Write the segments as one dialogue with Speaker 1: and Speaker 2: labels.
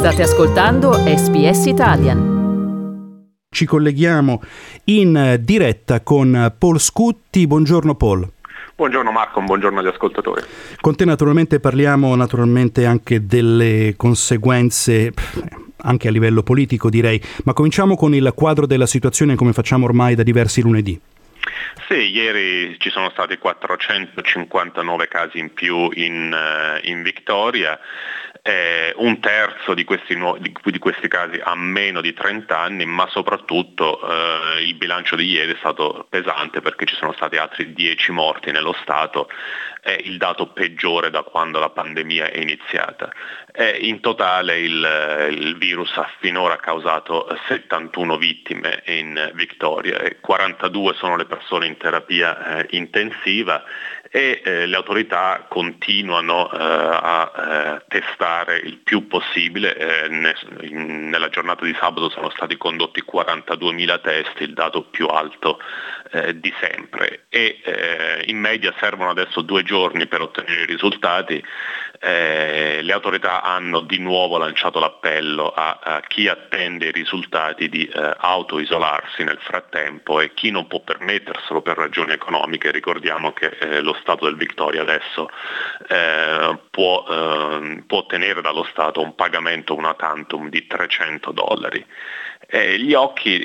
Speaker 1: State ascoltando SBS Italian.
Speaker 2: Ci colleghiamo in diretta con Paul Scutti. Buongiorno Paul.
Speaker 3: Buongiorno Marco, buongiorno agli ascoltatori.
Speaker 2: Con te parliamo anche delle conseguenze anche a livello politico, direi, ma cominciamo con il quadro della situazione come facciamo ormai da diversi lunedì.
Speaker 3: Sì, ieri ci sono stati 459 casi in più in Victoria, un terzo di questi casi ha meno di 30 anni, ma soprattutto il bilancio di ieri è stato pesante perché ci sono stati altri 10 morti nello Stato, è il dato peggiore da quando la pandemia è iniziata. In totale il virus ha finora causato 71 vittime in Victoria e 42 sono le persone in terapia intensiva e le autorità continuano a testare il più possibile. Nella giornata di sabato sono stati condotti 42.000 test, il dato più alto di sempre, e in media servono adesso 2 giorni per ottenere i risultati. Le autorità hanno di nuovo lanciato l'appello a chi attende i risultati di autoisolarsi nel frattempo, e chi non può permetterselo per ragioni economiche. Ricordiamo che lo Stato del Victoria adesso può ottenere dallo Stato un pagamento una tantum di $300. Gli occhi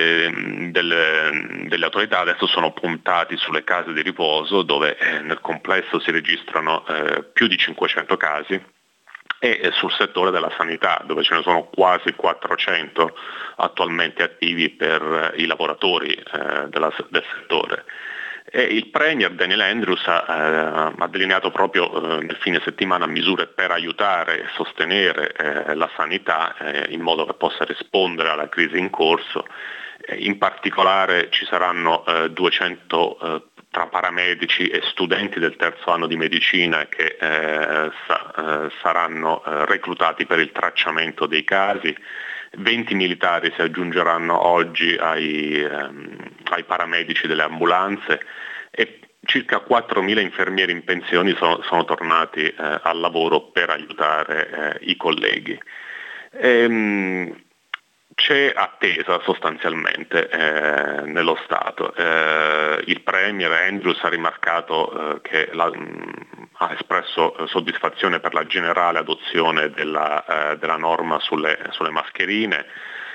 Speaker 3: delle autorità adesso sono puntati sulle case di riposo, dove nel complesso si registrano più di 500 casi, e sul settore della sanità, dove ce ne sono quasi 400 attualmente attivi per i lavoratori del settore. Il Premier Daniel Andrews ha delineato proprio nel fine settimana misure per aiutare e sostenere la sanità in modo che possa rispondere alla crisi in corso. In particolare ci saranno 200 tra paramedici e studenti del terzo anno di medicina che saranno reclutati per il tracciamento dei casi. 20 militari si aggiungeranno oggi ai paramedici delle ambulanze, e circa 4.000 infermieri in pensione sono tornati al lavoro per aiutare i colleghi. C'è attesa sostanzialmente nello Stato. Il Premier Andrews ha rimarcato che ha espresso soddisfazione per la generale adozione della norma sulle mascherine.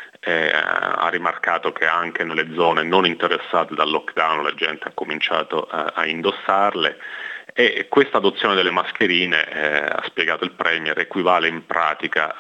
Speaker 3: Ha rimarcato che anche nelle zone non interessate dal lockdown la gente ha cominciato a indossarle, e questa adozione delle mascherine, ha spiegato il Premier, equivale in pratica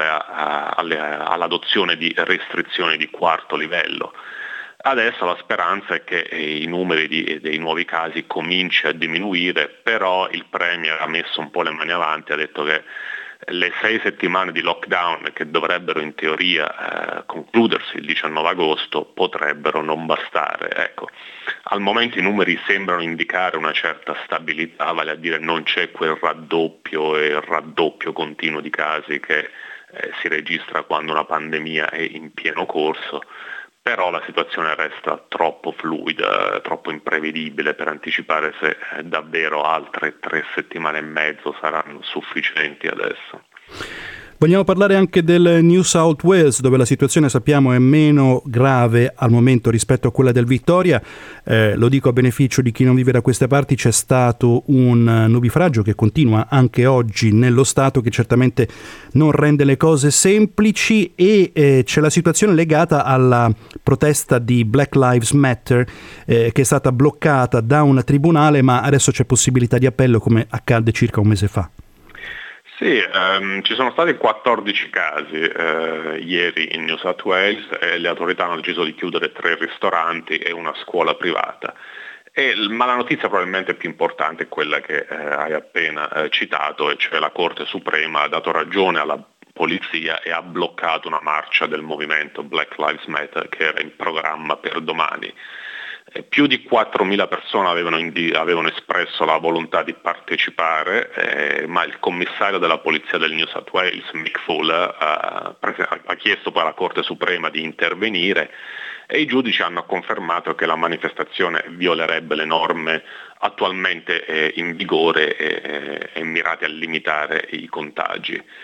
Speaker 3: all'adozione di restrizioni di quarto livello. Adesso la speranza è che i numeri dei nuovi casi cominci a diminuire, però il Premier ha messo un po' le mani avanti, ha detto che le 6 settimane di lockdown, che dovrebbero in teoria concludersi il 19 agosto, potrebbero non bastare. Ecco, al momento i numeri sembrano indicare una certa stabilità, vale a dire non c'è quel raddoppio e raddoppio continuo di casi che si registra quando una pandemia è in pieno corso. Però la situazione resta troppo fluida, troppo imprevedibile per anticipare se davvero altre 3 settimane e mezzo saranno sufficienti adesso.
Speaker 2: Vogliamo parlare anche del New South Wales, dove la situazione, sappiamo, è meno grave al momento rispetto a quella del Victoria. Lo dico a beneficio di chi non vive da queste parti: c'è stato un nubifragio che continua anche oggi nello Stato, che certamente non rende le cose semplici, e c'è la situazione legata alla protesta di Black Lives Matter, che è stata bloccata da un tribunale, ma adesso c'è possibilità di appello, come accadde circa un mese fa.
Speaker 3: Sì, ci sono stati 14 casi ieri in New South Wales, e le autorità hanno deciso di chiudere 3 ristoranti e una scuola privata. Ma la notizia probabilmente più importante è quella che hai appena citato, e cioè la Corte Suprema ha dato ragione alla polizia e ha bloccato una marcia del movimento Black Lives Matter che era in programma per domani. Più di 4.000 persone avevano espresso la volontà di partecipare, ma il commissario della polizia del New South Wales, Mick Fuller, ha chiesto poi alla Corte Suprema di intervenire, e i giudici hanno confermato che la manifestazione violerebbe le norme attualmente in vigore e mirate a limitare i contagi.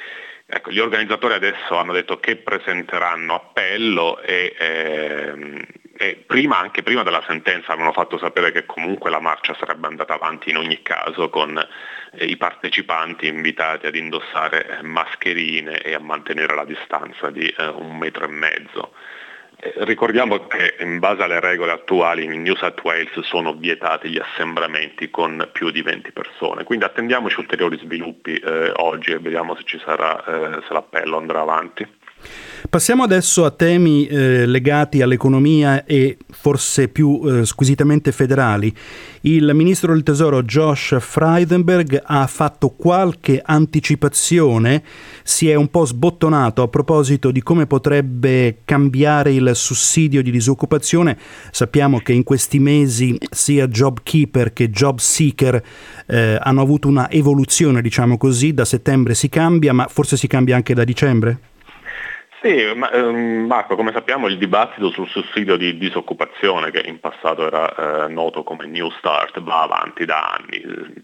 Speaker 3: Ecco, gli organizzatori adesso hanno detto che presenteranno appello e anche prima della sentenza avevano fatto sapere che comunque la marcia sarebbe andata avanti in ogni caso, con i partecipanti invitati ad indossare mascherine e a mantenere la distanza di 1,5 metri. Ricordiamo che in base alle regole attuali in New South Wales sono vietati gli assembramenti con più di 20 persone, quindi attendiamoci ulteriori sviluppi oggi e vediamo se ci sarà, se l'appello andrà avanti.
Speaker 2: Passiamo adesso a temi legati all'economia e forse più squisitamente federali. Il ministro del Tesoro Josh Frydenberg ha fatto qualche anticipazione, si è un po' sbottonato a proposito di come potrebbe cambiare il sussidio di disoccupazione. Sappiamo che in questi mesi sia JobKeeper che JobSeeker hanno avuto una evoluzione, diciamo così, da settembre si cambia, ma forse si cambia anche da dicembre?
Speaker 3: Sì, Marco, come sappiamo il dibattito sul sussidio di disoccupazione, che in passato era noto come New Start, va avanti da anni,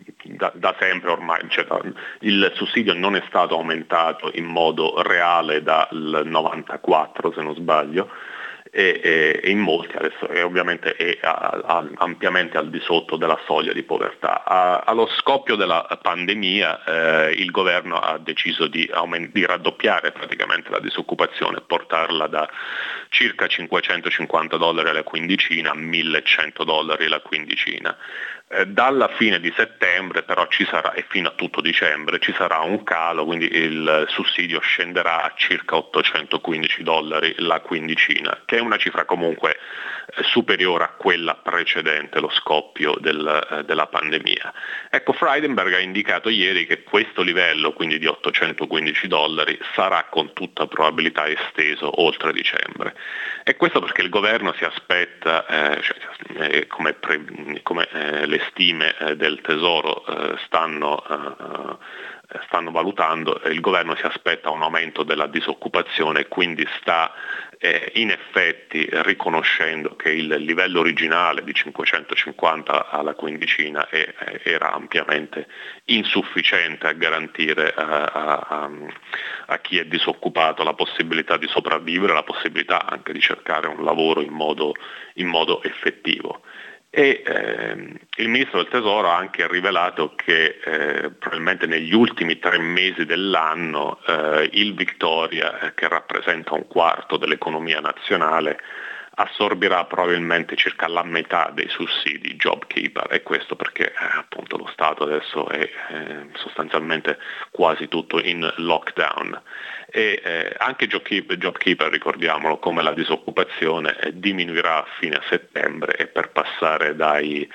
Speaker 3: da sempre ormai, cioè, il sussidio non è stato aumentato in modo reale dal 94 se non sbaglio, e in molti adesso ovviamente è ampiamente al di sotto della soglia di povertà. Allo scoppio della pandemia il governo ha deciso di raddoppiare praticamente la disoccupazione, portarla da circa $550 alla quindicina a $1.100 la quindicina. Dalla fine di settembre però ci sarà, e fino a tutto dicembre, ci sarà un calo, quindi il sussidio scenderà a circa $815 la quindicina, che è una cifra comunque superiore a quella precedente lo scoppio della pandemia. Ecco, Frydenberg ha indicato ieri che questo livello, quindi di $815, sarà con tutta probabilità esteso oltre dicembre. E questo perché il governo si aspetta, come le stime del Tesoro stanno valutando, il governo si aspetta un aumento della disoccupazione e quindi sta in effetti riconoscendo che il livello originale di 550 alla quindicina era ampiamente insufficiente a garantire a chi è disoccupato la possibilità di sopravvivere, la possibilità anche di cercare un lavoro in modo effettivo. E il ministro del Tesoro ha anche rivelato che probabilmente negli ultimi 3 mesi dell'anno il Victoria, che rappresenta un quarto dell'economia nazionale, assorbirà probabilmente circa la metà dei sussidi JobKeeper, e questo perché appunto lo Stato adesso è sostanzialmente quasi tutto in lockdown. E anche JobKeeper, ricordiamolo, come la disoccupazione diminuirà a fine settembre e per passare dai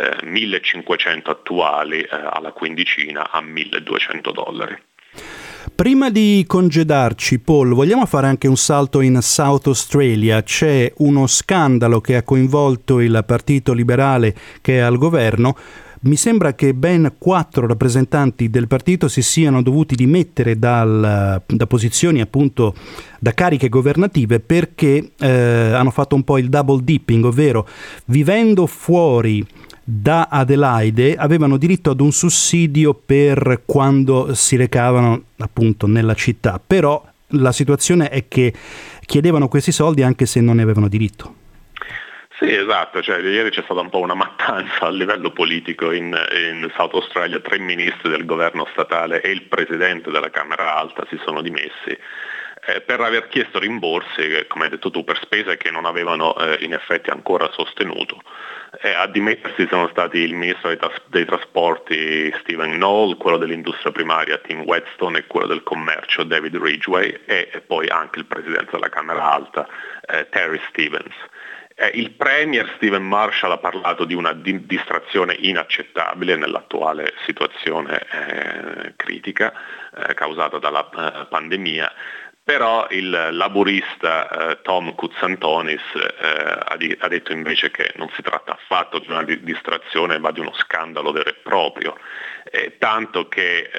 Speaker 3: 1.500 attuali alla quindicina a $1.200.
Speaker 2: Prima di congedarci, Paul, vogliamo fare anche un salto in South Australia. C'è uno scandalo che ha coinvolto il Partito Liberale che è al governo. Mi sembra che ben 4 rappresentanti del partito si siano dovuti dimettere da posizioni, appunto, da cariche governative perché hanno fatto un po' il double dipping, ovvero vivendo fuori da Adelaide avevano diritto ad un sussidio per quando si recavano appunto nella città, però la situazione è che chiedevano questi soldi anche se non ne avevano diritto.
Speaker 3: Sì, esatto, cioè ieri c'è stata un po' una mattanza a livello politico in South Australia, 3 ministri del governo statale e il presidente della Camera Alta si sono dimessi per aver chiesto rimborsi, come hai detto tu, per spese che non avevano in effetti ancora sostenuto. A dimettersi sono stati il ministro dei trasporti Stephen Knoll, quello dell'industria primaria Tim Whetstone e quello del commercio David Ridgway e poi anche il presidente della Camera Alta Terry Stevens. Il premier Stephen Marshall ha parlato di una distrazione inaccettabile nell'attuale situazione critica causata dalla pandemia. Però il laburista Tom Koutsantonis ha detto invece che non si tratta affatto di una distrazione ma di uno scandalo vero e proprio, tanto che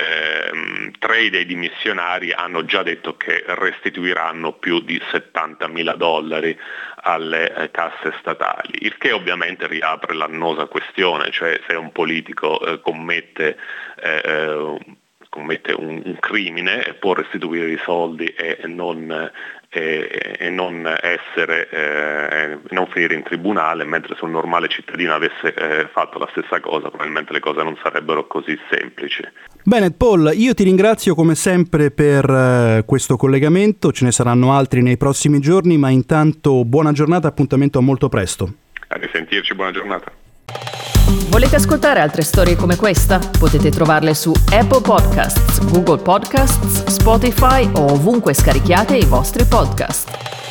Speaker 3: 3 dei dimissionari hanno già detto che restituiranno più di $70.000 alle casse statali, il che ovviamente riapre l'annosa questione, cioè se un politico commette commette un crimine e può restituire i soldi e non finire in tribunale, mentre se un normale cittadino avesse fatto la stessa cosa probabilmente le cose non sarebbero così semplici.
Speaker 2: Bene, Paul, io ti ringrazio come sempre per questo collegamento, ce ne saranno altri nei prossimi giorni, ma intanto buona giornata, appuntamento a molto presto.
Speaker 3: A risentirci, buona giornata.
Speaker 1: Volete ascoltare altre storie come questa? Potete trovarle su Apple Podcasts, Google Podcasts, Spotify o ovunque scarichiate i vostri podcast.